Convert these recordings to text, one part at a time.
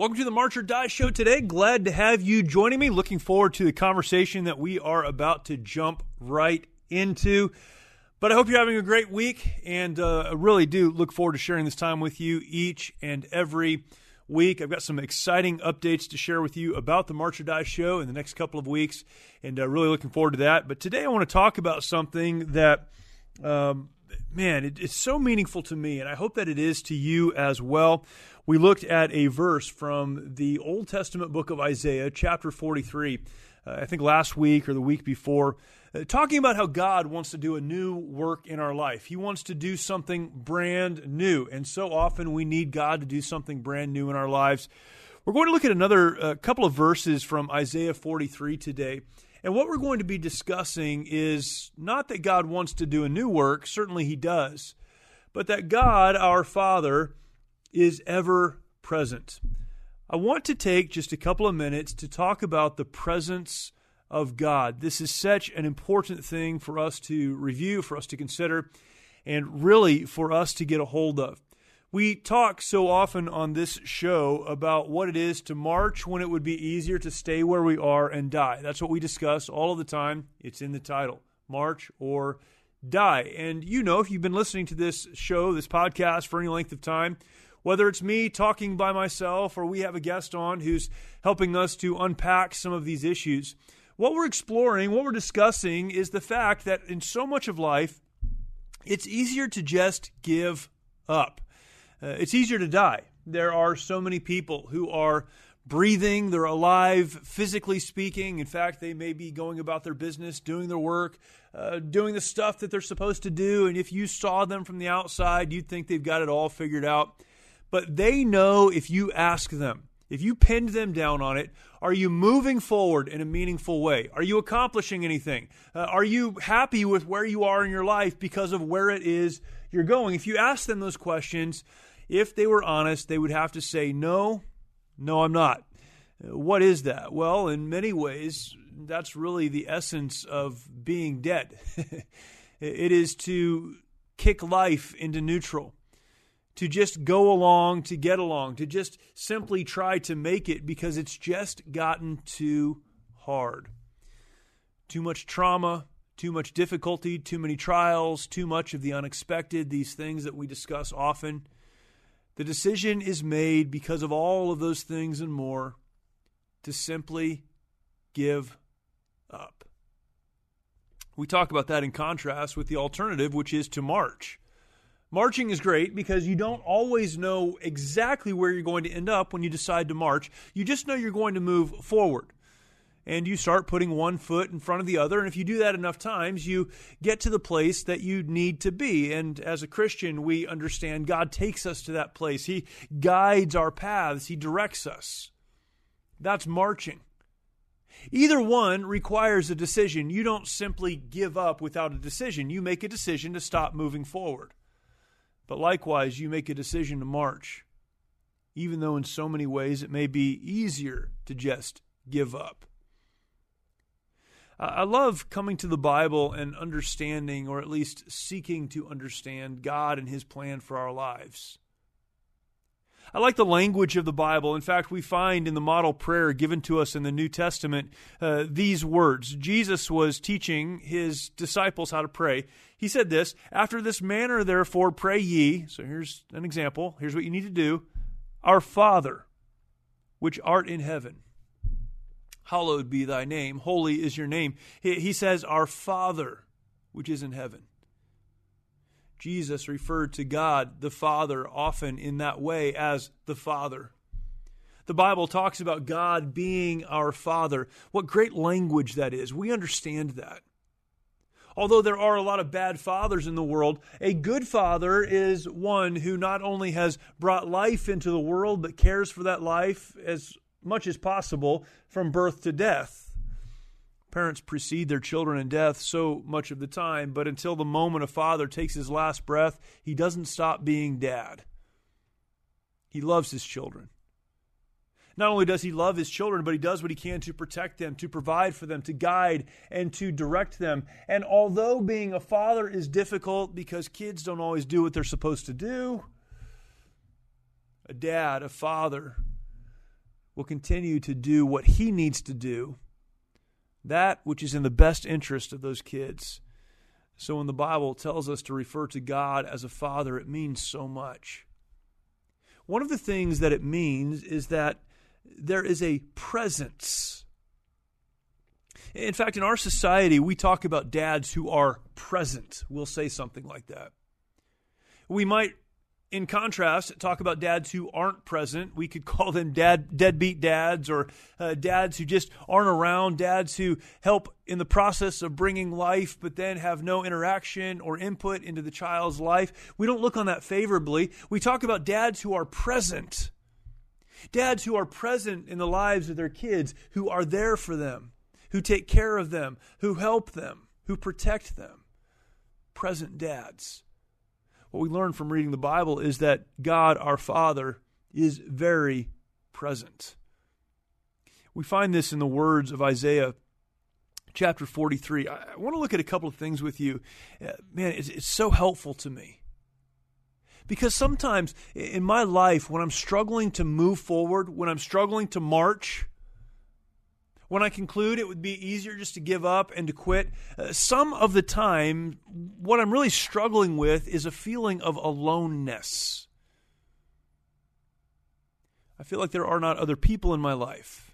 Welcome to the March or Die Show today. Glad to have you joining me. Looking forward to the conversation that we are about to jump right into. But I hope you're having a great week, and I really do look forward to sharing this time with you each and every week. I've got some exciting updates to share with you about the March or Die Show in the next couple of weeks, and really looking forward to that. But today I want to talk about something that, it's so meaningful to me, and I hope that it is to you as well. We looked at a verse from the Old Testament book of Isaiah, chapter 43, I think last week or the week before, talking about how God wants to do a new work in our life. He wants to do something brand new, and so often we need God to do something brand new in our lives. We're going to look at another couple of verses from Isaiah 43 today, and what we're going to be discussing is not that God wants to do a new work, certainly He does, but that God, our Father, is ever present. I want to take just a couple of minutes to talk about the presence of God. This is such an important thing for us to review, for us to consider, and really for us to get a hold of. We talk so often on this show about what it is to march when it would be easier to stay where we are and die. That's what we discuss all of the time. It's in the title, March or Die. And you know, if you've been listening to this show, this podcast for any length of time, whether it's me talking by myself or we have a guest on who's helping us to unpack some of these issues, what we're exploring, what we're discussing is the fact that in so much of life, it's easier to just give up. It's easier to die. There are so many people who are breathing, they're alive, physically speaking. In fact, they may be going about their business, doing their work, doing the stuff that they're supposed to do. And if you saw them from the outside, you'd think they've got it all figured out. But they know if you ask them, if you pinned them down on it, are you moving forward in a meaningful way? Are you accomplishing anything? Are you happy with where you are in your life because of where it is you're going? If you ask them those questions, if they were honest, they would have to say, no, I'm not. What is that? Well, in many ways, that's really the essence of being dead. It is to kick life into neutral, to just go along, to get along, to just simply try to make it because it's just gotten too hard. Too much trauma, too much difficulty, too many trials, too much of the unexpected, these things that we discuss often. The decision is made because of all of those things and more to simply give up. We talk about that in contrast with the alternative, which is to march. Marching is great because you don't always know exactly where you're going to end up when you decide to march. You just know you're going to move forward. And you start putting one foot in front of the other. And if you do that enough times, you get to the place that you need to be. And as a Christian, we understand God takes us to that place. He guides our paths. He directs us. That's marching. Either one requires a decision. You don't simply give up without a decision. You make a decision to stop moving forward. But likewise, you make a decision to march, even though in so many ways it may be easier to just give up. I love coming to the Bible and understanding, or at least seeking to understand, God and His plan for our lives. I like the language of the Bible. In fact, we find in the model prayer given to us in the New Testament these words. Jesus was teaching His disciples how to pray. He said this, "After this manner, therefore, pray ye." So here's an example. Here's what you need to do. "Our Father, which art in heaven, hallowed be thy name. Holy is your name." He says, "Our Father, which is in heaven." Jesus referred to God, the Father, often in that way as the Father. The Bible talks about God being our Father. What great language that is. We understand that. Although there are a lot of bad fathers in the world, a good father is one who not only has brought life into the world, but cares for that life as much as possible from birth to death. Parents precede their children in death so much of the time, but until the moment a father takes his last breath, he doesn't stop being dad. He loves his children. Not only does he love his children, but he does what he can to protect them, to provide for them, to guide and to direct them. And although being a father is difficult because kids don't always do what they're supposed to do, a dad, a father, will continue to do what he needs to do, that which is in the best interest of those kids. So when the Bible tells us to refer to God as a father, it means so much. One of the things that it means is that there is a presence. In fact, in our society, we talk about dads who are present. We'll say something like that. We might, in contrast, talk about dads who aren't present. We could call them deadbeat dads, or dads who just aren't around, dads who help in the process of bringing life but then have no interaction or input into the child's life. We don't look on that favorably. We talk about dads who are present. Dads who are present in the lives of their kids, who are there for them, who take care of them, who help them, who protect them. Present dads. What we learn from reading the Bible is that God, our Father, is very present. We find this in the words of Isaiah chapter 43. I want to look at a couple of things with you. Man, it's so helpful to me. Because sometimes in my life, when I'm struggling to move forward, when I'm struggling to march, when I conclude it would be easier just to give up and to quit, some of the time, what I'm really struggling with is a feeling of aloneness. I feel like there are not other people in my life.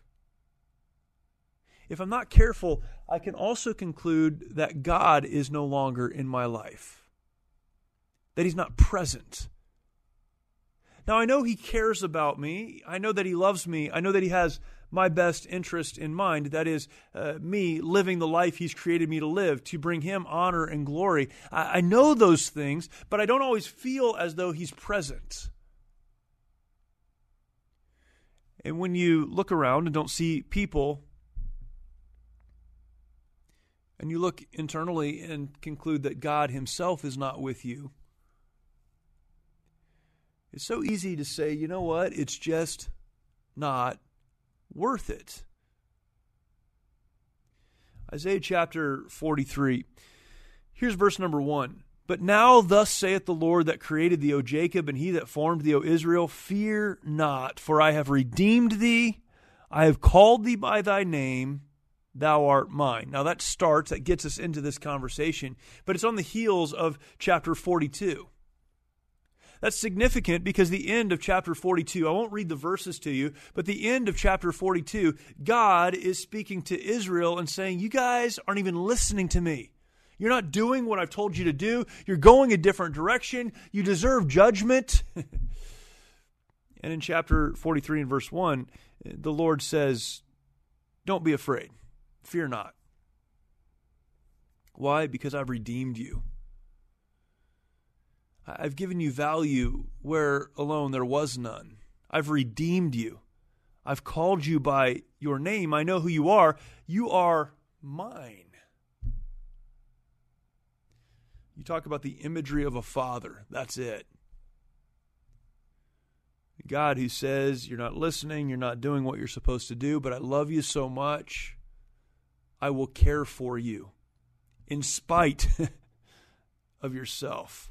If I'm not careful, I can also conclude that God is no longer in my life, that He's not present. Now, I know He cares about me. I know that He loves me. I know that He has my best interest in mind, that is, me living the life He's created me to live, to bring Him honor and glory. I know those things, but I don't always feel as though He's present. And when you look around and don't see people, and you look internally and conclude that God Himself is not with you, it's so easy to say, you know what, it's just not worth it. Isaiah chapter 43. Here's verse number 1. But now thus saith the Lord that created thee, O Jacob, and He that formed thee, O Israel, fear not, for I have redeemed thee. I have called thee by thy name. Thou art mine. Now that gets us into this conversation, but it's on the heels of chapter 42. That's significant because the end of chapter 42, I won't read the verses to you, but the end of chapter 42, God is speaking to Israel and saying, you guys aren't even listening to me. You're not doing what I've told you to do. You're going a different direction. You deserve judgment. And in chapter 43 and verse 1, the Lord says, don't be afraid. Fear not. Why? Because I've redeemed you. I've given you value where alone there was none. I've redeemed you. I've called you by your name. I know who you are. You are mine. You talk about the imagery of a father. That's it. God who says, you're not listening, you're not doing what you're supposed to do, but I love you so much, I will care for you in spite of yourself.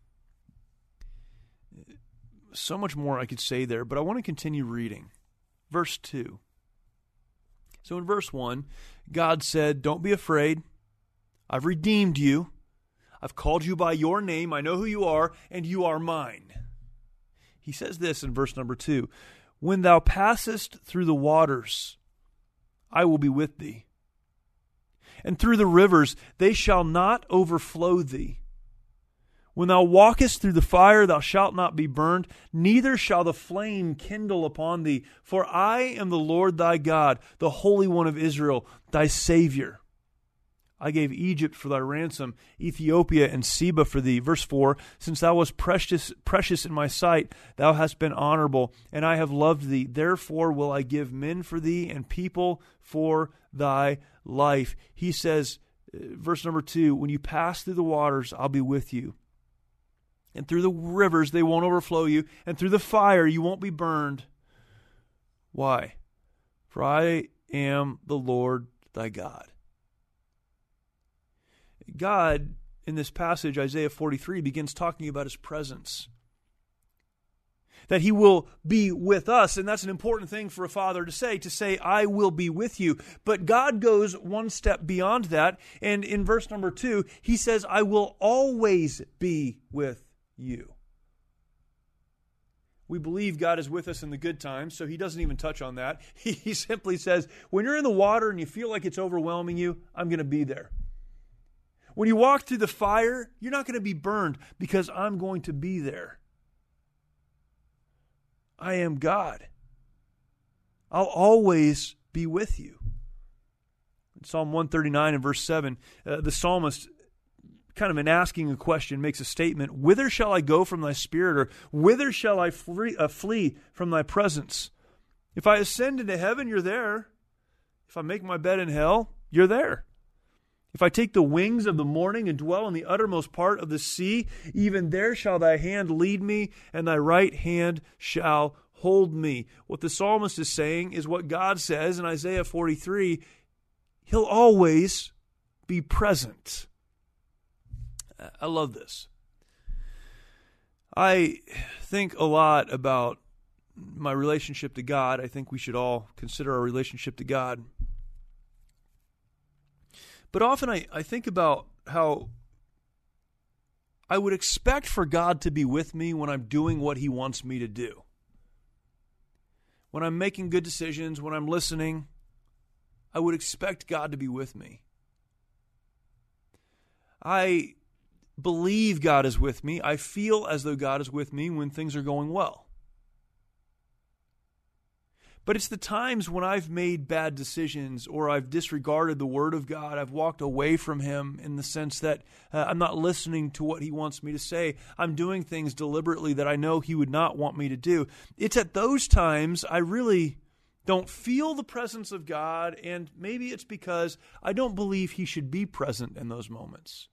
So much more I could say there, but I want to continue reading. Verse 2. So in verse 1, God said, don't be afraid. I've redeemed you. I've called you by your name. I know who you are, and you are mine. He says this in verse number 2. When thou passest through the waters, I will be with thee. And through the rivers, they shall not overflow thee. When thou walkest through the fire, thou shalt not be burned, neither shall the flame kindle upon thee. For I am the Lord thy God, the Holy One of Israel, thy Savior. I gave Egypt for thy ransom, Ethiopia and Seba for thee. Verse 4, since thou wast precious in my sight, thou hast been honorable, and I have loved thee. Therefore will I give men for thee and people for thy life. He says, verse number 2, when you pass through the waters, I'll be with you. And through the rivers, they won't overflow you. And through the fire, you won't be burned. Why? For I am the Lord thy God. God, in this passage, Isaiah 43, begins talking about His presence. that he will be with us. And that's an important thing for a father to say, I will be with you. But God goes one step beyond that. And in verse number 2, he says, I will always be with you. We believe God is with us in the good times, so he doesn't even touch on that. He simply says, when you're in the water and you feel like it's overwhelming you, I'm going to be there. When you walk through the fire, you're not going to be burned because I'm going to be there. I am God. I'll always be with you. In Psalm 139 and verse 7, the psalmist, kind of in asking a question, makes a statement, whither shall I go from thy spirit, or whither shall I flee from thy presence? If I ascend into heaven, you're there. If I make my bed in hell, you're there. If I take the wings of the morning and dwell in the uttermost part of the sea, even there shall thy hand lead me, and thy right hand shall hold me. What the psalmist is saying is what God says in Isaiah 43, he'll always be present. I love this. I think a lot about my relationship to God. I think we should all consider our relationship to God. But often I think about how I would expect for God to be with me when I'm doing what he wants me to do. When I'm making good decisions, when I'm listening, I would expect God to be with me. I believe God is with me. I feel as though God is with me when things are going well. But it's the times when I've made bad decisions or I've disregarded the Word of God, I've walked away from him in the sense that I'm not listening to what he wants me to say. I'm doing things deliberately that I know he would not want me to do. It's at those times I really don't feel the presence of God, and maybe it's because I don't believe he should be present in those moments.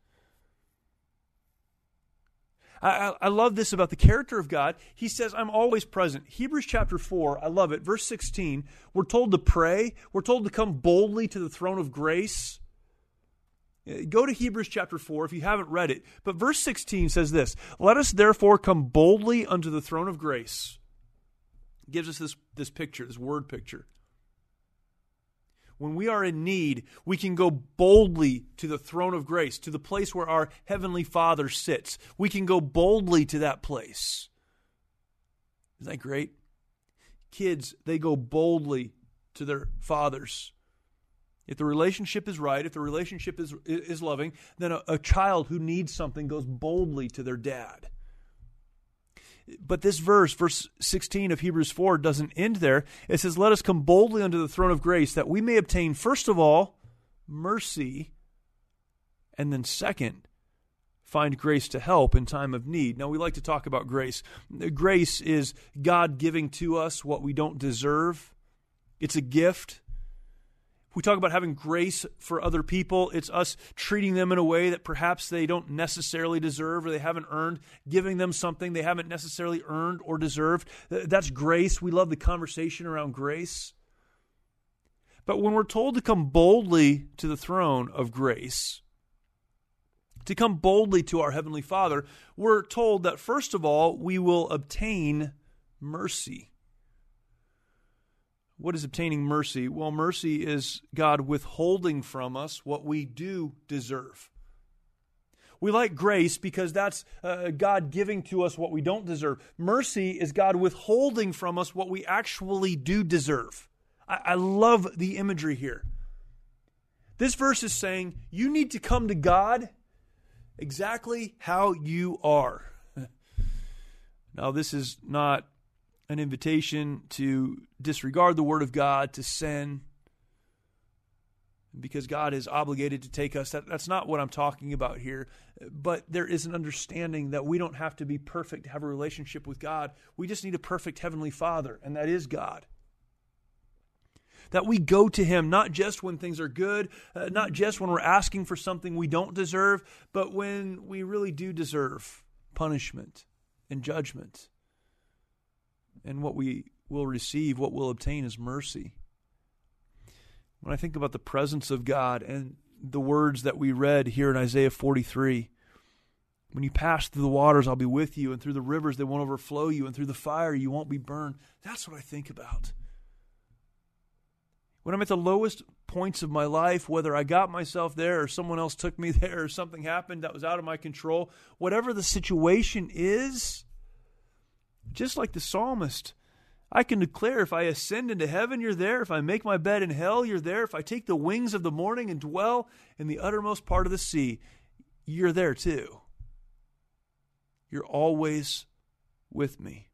I love this about the character of God. He says, I'm always present. Hebrews chapter 4, I love it. Verse 16, we're told to pray. We're told to come boldly to the throne of grace. Go to Hebrews chapter 4 if you haven't read it. But verse 16 says this, let us therefore come boldly unto the throne of grace. It gives us this picture, this word picture. When we are in need, we can go boldly to the throne of grace, to the place where our Heavenly Father sits. We can go boldly to that place. Isn't that great? Kids, they go boldly to their fathers. If the relationship is right, if the relationship is loving, then a child who needs something goes boldly to their dad. But this verse 16 of Hebrews 4, doesn't end there. It says, let us come boldly unto the throne of grace, that we may obtain, first of all, mercy, and then second, find grace to help in time of need. Now, we like to talk about grace. Grace is God giving to us what we don't deserve. It's a gift. We talk about having grace for other people. It's us treating them in a way that perhaps they don't necessarily deserve or they haven't earned, giving them something they haven't necessarily earned or deserved. That's grace. We love the conversation around grace. But when we're told to come boldly to the throne of grace, to come boldly to our Heavenly Father, we're told that first of all, we will obtain mercy. What is obtaining mercy? Well, mercy is God withholding from us what we do deserve. We like grace because that's God giving to us what we don't deserve. Mercy is God withholding from us what we actually do deserve. I love the imagery here. This verse is saying you need to come to God exactly how you are. Now, this is not an invitation to disregard the Word of God, to sin, because God is obligated to take us. That's not what I'm talking about here. But there is an understanding that we don't have to be perfect to have a relationship with God. We just need a perfect Heavenly Father, and that is God. That we go to Him not just when things are good, not just when we're asking for something we don't deserve, but when we really do deserve punishment and judgment. And what we will receive, what we'll obtain is mercy. When I think about the presence of God and the words that we read here in Isaiah 43, When you pass through the waters, I'll be with you, and through the rivers, they won't overflow you, and through the fire, you won't be burned. That's what I think about. When I'm at the lowest points of my life, whether I got myself there or someone else took me there or something happened that was out of my control, whatever the situation is, just like the psalmist, I can declare if I ascend into heaven, you're there. If I make my bed in hell, you're there. If I take the wings of the morning and dwell in the uttermost part of the sea, you're there too. You're always with me.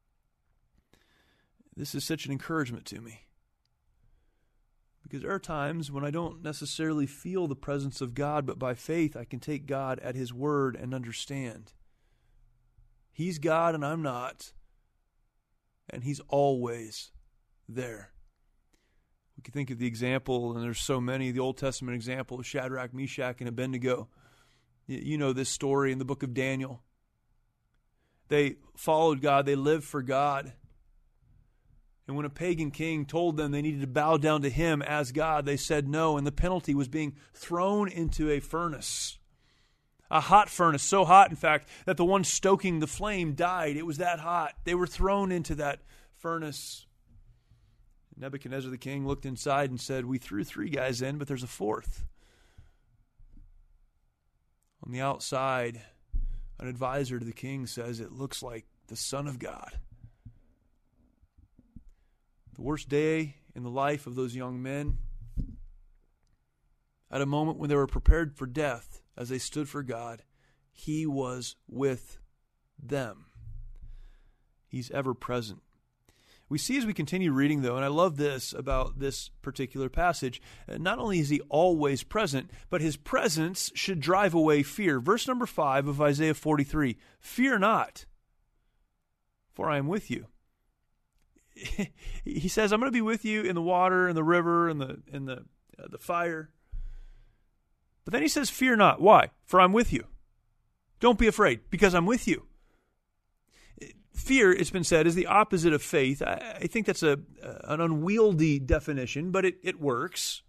This is such an encouragement to me. Because there are times when I don't necessarily feel the presence of God, but by faith I can take God at His word and understand. He's God and I'm not. And He's always there. We can think of the example, and there's so many, the Old Testament example of Shadrach, Meshach, and Abednego. You know this story in the book of Daniel. They followed God. They lived for God. And when a pagan king told them they needed to bow down to him as God, they said no, and the penalty was being thrown into a furnace. A hot furnace, so hot, in fact, that the one stoking the flame died. It was that hot. They were thrown into that furnace. Nebuchadnezzar the king looked inside and said, we threw 3 guys in, but there's a 4th. On the outside, an advisor to the king says, it looks like the Son of God. The worst day in the life of those young men, at a moment when they were prepared for death as they stood for God, He was with them. He's ever present. We see as we continue reading, though, and I love this about this particular passage, not only is He always present, but His presence should drive away fear. Verse number 5 of Isaiah 43, fear not, for I am with you. He says, I'm going to be with you in the water, in the river, in the fire. But then He says, fear not. Why? For I'm with you. Don't be afraid, because I'm with you. Fear, it's been said, is the opposite of faith. I think that's an unwieldy definition, but it works.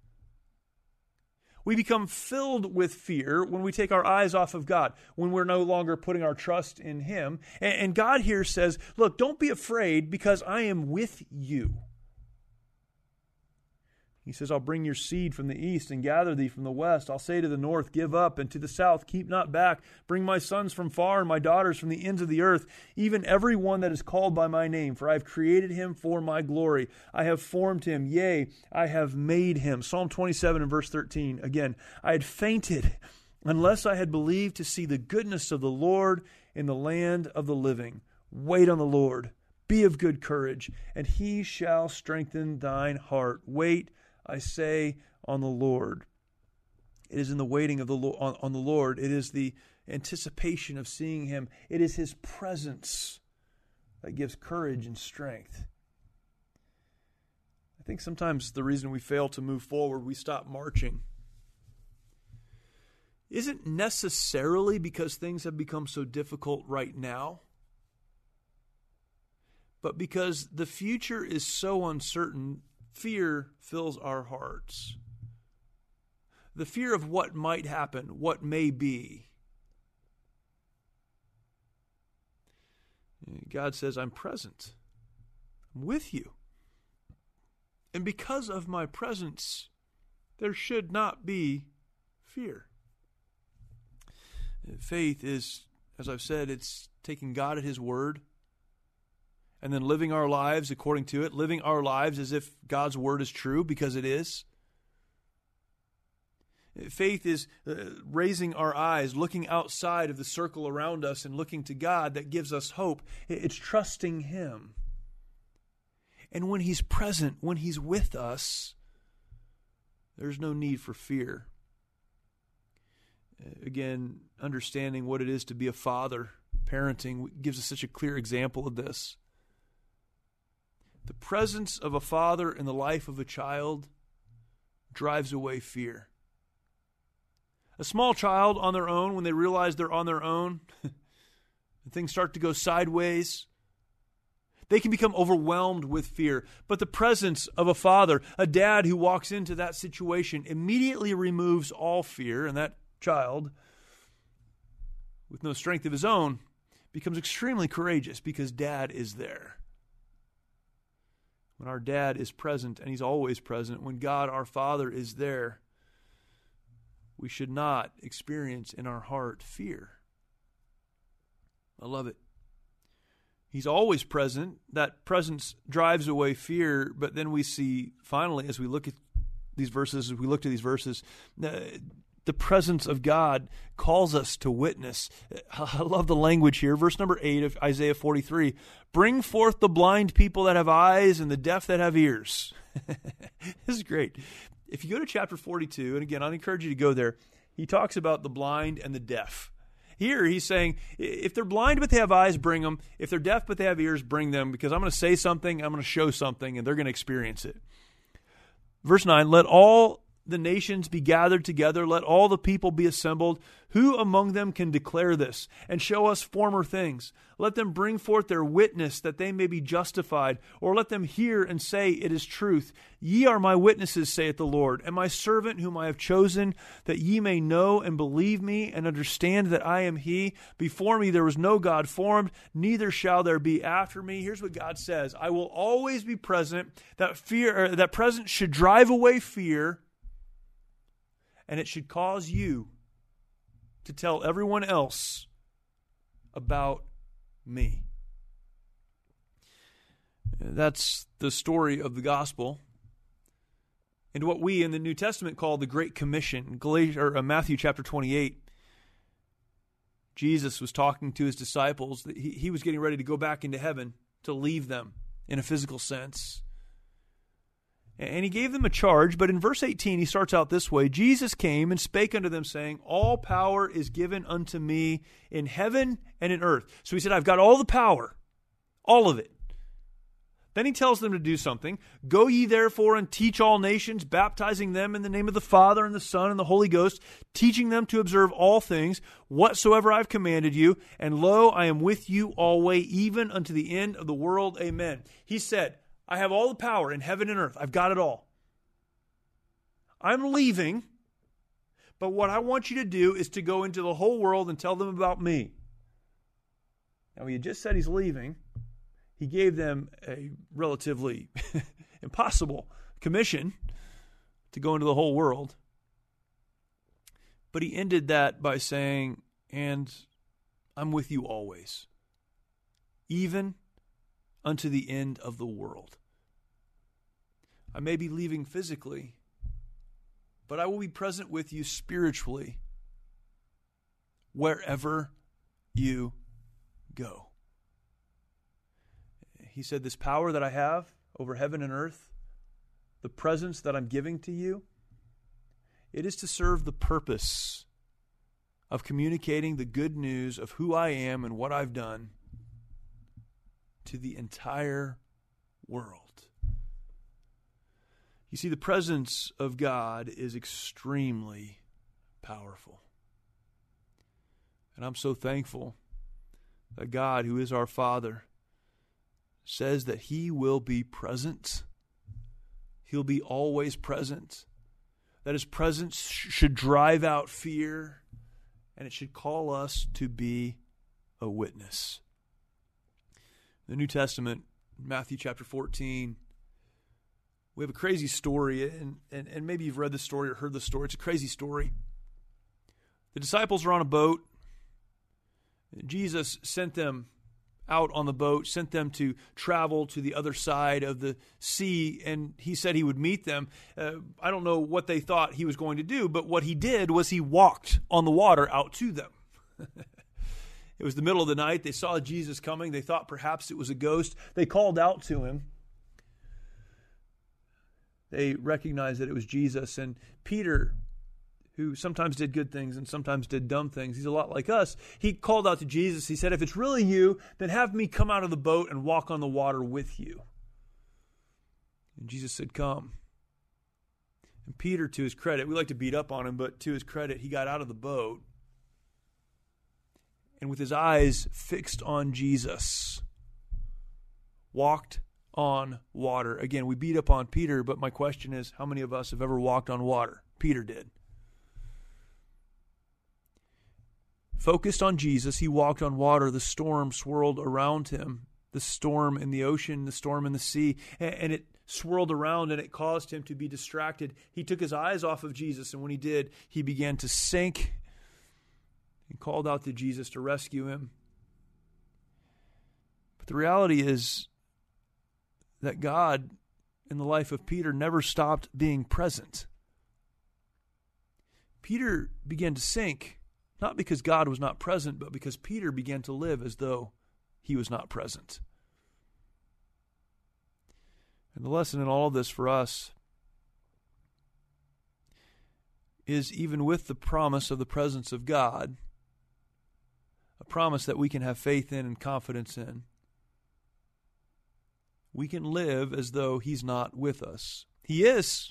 We become filled with fear when we take our eyes off of God, when we're no longer putting our trust in Him. And God here says, look, don't be afraid because I am with you. He says, I'll bring your seed from the east and gather thee from the west. I'll say to the north, give up, and to the south, keep not back. Bring my sons from far and my daughters from the ends of the earth, even every one that is called by my name. For I have created him for my glory. I have formed him, yea, I have made him. Psalm 27 and verse 13. Again, I had fainted unless I had believed to see the goodness of the Lord in the land of the living. Wait on the Lord. Be of good courage, and He shall strengthen thine heart. Wait, I say, on the Lord. It is in the waiting of on the Lord. It is the anticipation of seeing Him. It is His presence that gives courage and strength. I think sometimes the reason we fail to move forward, we stop marching, isn't necessarily because things have become so difficult right now, but because the future is so uncertain. Fear fills our hearts. The fear of what might happen, what may be. God says, I'm present. I'm with you. And because of my presence, there should not be fear. Faith is, as I've said, it's taking God at His word, and then living our lives according to it, living our lives as if God's word is true, because it is. Faith is raising our eyes, looking outside of the circle around us and looking to God that gives us hope. It's trusting Him. And when He's present, when He's with us, there's no need for fear. Again, understanding what it is to be a father, parenting, gives us such a clear example of this. The presence of a father in the life of a child drives away fear. A small child on their own, when they realize they're on their own, and things start to go sideways, they can become overwhelmed with fear. But the presence of a father, a dad who walks into that situation, immediately removes all fear, and that child with no strength of his own, becomes extremely courageous because Dad is there. When our Dad is present, and He's always present, when God our Father is there, we should not experience in our heart fear. I love it. He's always present. That presence drives away fear, but then we see, finally, as we look at these verses, the presence of God calls us to witness. I love the language here. Verse number 8 of Isaiah 43. Bring forth the blind people that have eyes and the deaf that have ears. This is great. If you go to chapter 42, and again, I'd encourage you to go there, he talks about the blind and the deaf. Here he's saying, if they're blind but they have eyes, bring them. If they're deaf but they have ears, bring them, because I'm going to say something, I'm going to show something, and they're going to experience it. Verse 9, let all the nations be gathered together, let all the people be assembled. Who among them can declare this and show us former things? Let them bring forth their witness that they may be justified, or let them hear and say it is truth. Ye are my witnesses, saith the Lord, and my servant whom I have chosen, that ye may know and believe me and understand that I am he. Before me there was no God formed, neither shall there be after me. Here's what God says. I will always be present. That presence should drive away fear, and it should cause you to tell everyone else about me. That's the story of the gospel. And what we in the New Testament call the Great Commission. Matthew chapter 28. Jesus was talking to his disciples. He was getting ready to go back into heaven, to leave them in a physical sense. And he gave them a charge, but in verse 18 he starts out this way. Jesus came and spake unto them, saying, all power is given unto me in heaven and in earth. So he said, I've got all the power, all of it. Then he tells them to do something. Go ye therefore and teach all nations, baptizing them in the name of the Father and the Son and the Holy Ghost, teaching them to observe all things, whatsoever I have commanded you. And lo, I am with you always, even unto the end of the world. Amen. He said, I have all the power in heaven and earth. I've got it all. I'm leaving, but what I want you to do is to go into the whole world and tell them about me. Now, he had just said he's leaving. He gave them a relatively impossible commission to go into the whole world. But he ended that by saying, and I'm with you always, even unto the end of the world. I may be leaving physically, but I will be present with you spiritually wherever you go. He said, this power that I have over heaven and earth, the presence that I'm giving to you, it is to serve the purpose of communicating the good news of who I am and what I've done to the entire world. You see, the presence of God is extremely powerful. And I'm so thankful that God, who is our Father, says that He will be present. He'll be always present. That His presence should drive out fear, and it should call us to be a witness. The New Testament, Matthew chapter 14, we have a crazy story, and maybe you've read this story or heard this story. It's a crazy story. The disciples are on a boat. Jesus sent them out on the boat, sent them to travel to the other side of the sea, and he said he would meet them. I don't know what they thought he was going to do, but what he did was he walked on the water out to them. It was the middle of the night. They saw Jesus coming. They thought perhaps it was a ghost. They called out to him. They recognized that it was Jesus. And Peter, who sometimes did good things and sometimes did dumb things, he's a lot like us. He called out to Jesus. He said, if it's really you, then have me come out of the boat and walk on the water with you. And Jesus said, come. And Peter, to his credit, we like to beat up on him, but to his credit, he got out of the boat. And with his eyes fixed on Jesus, walked on water. Again, we beat up on Peter, but my question is, how many of us have ever walked on water? Peter did. focused on Jesus, he walked on water. The storm swirled around him. The storm in the ocean, the storm in the sea, and it swirled around and it caused him to be distracted. He took his eyes off of Jesus, and when he did, he began to sink and called out to Jesus to rescue him. But the reality is that God, in the life of Peter, never stopped being present. Peter began to sink, not because God was not present, but because Peter began to live as though he was not present. And the lesson in all of this for us is, even with the promise of the presence of God, a promise that we can have faith in and confidence in, we can live as though he's not with us. He is.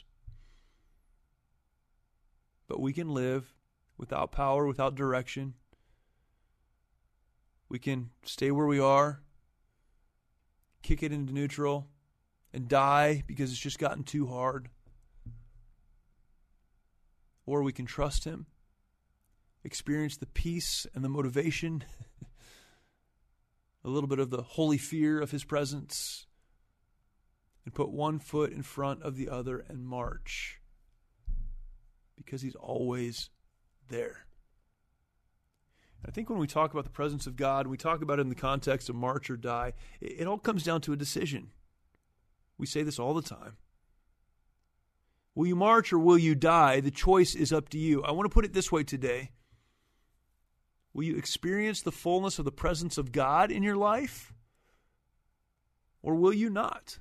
But we can live without power, without direction. We can stay where we are, kick it into neutral, and die because it's just gotten too hard. Or we can trust him, experience the peace and the motivation, a little bit of the holy fear of his presence, and put one foot in front of the other and march, because he's always there. I think when we talk about the presence of God, we talk about it in the context of march or die, it all comes down to a decision. We say this all the time. Will you march or will you die? The choice is up to you. I want to put it this way today. Will you experience the fullness of the presence of God in your life? Or will you not?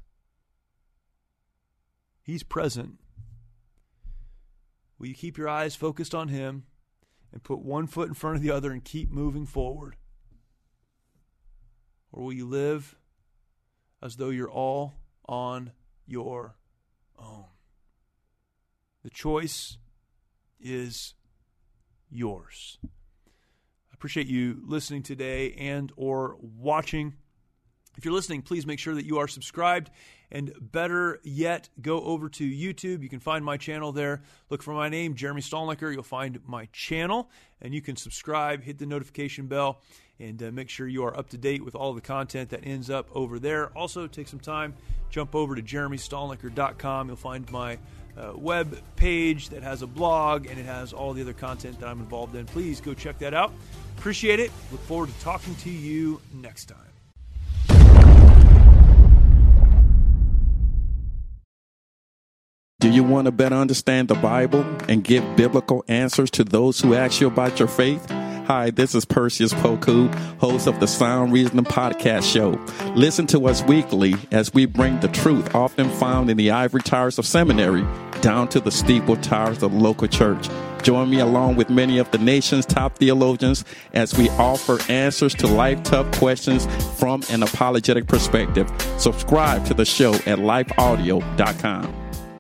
He's present. Will you keep your eyes focused on him and put one foot in front of the other and keep moving forward? Or will you live as though you're all on your own? The choice is yours. I appreciate you listening today and or watching. If you're listening, please make sure that you are subscribed. And better yet, go over to YouTube. You can find my channel there. Look for my name, Jeremy Stalnecker. You'll find my channel, and you can subscribe, hit the notification bell, and make sure you are up to date with all the content that ends up over there. Also, take some time, jump over to jeremystalnecker.com. You'll find my web page that has a blog, and it has all the other content that I'm involved in. Please go check that out. Appreciate it. Look forward to talking to you next time. Do you want to better understand the Bible and give biblical answers to those who ask you about your faith? Hi, this is Perseus Poku, host of the Sound Reasoning Podcast Show. Listen to us weekly as we bring the truth often found in the ivory towers of seminary down to the steeple towers of the local church. Join me along with many of the nation's top theologians as we offer answers to life-tough questions from an apologetic perspective. Subscribe to the show at lifeaudio.com.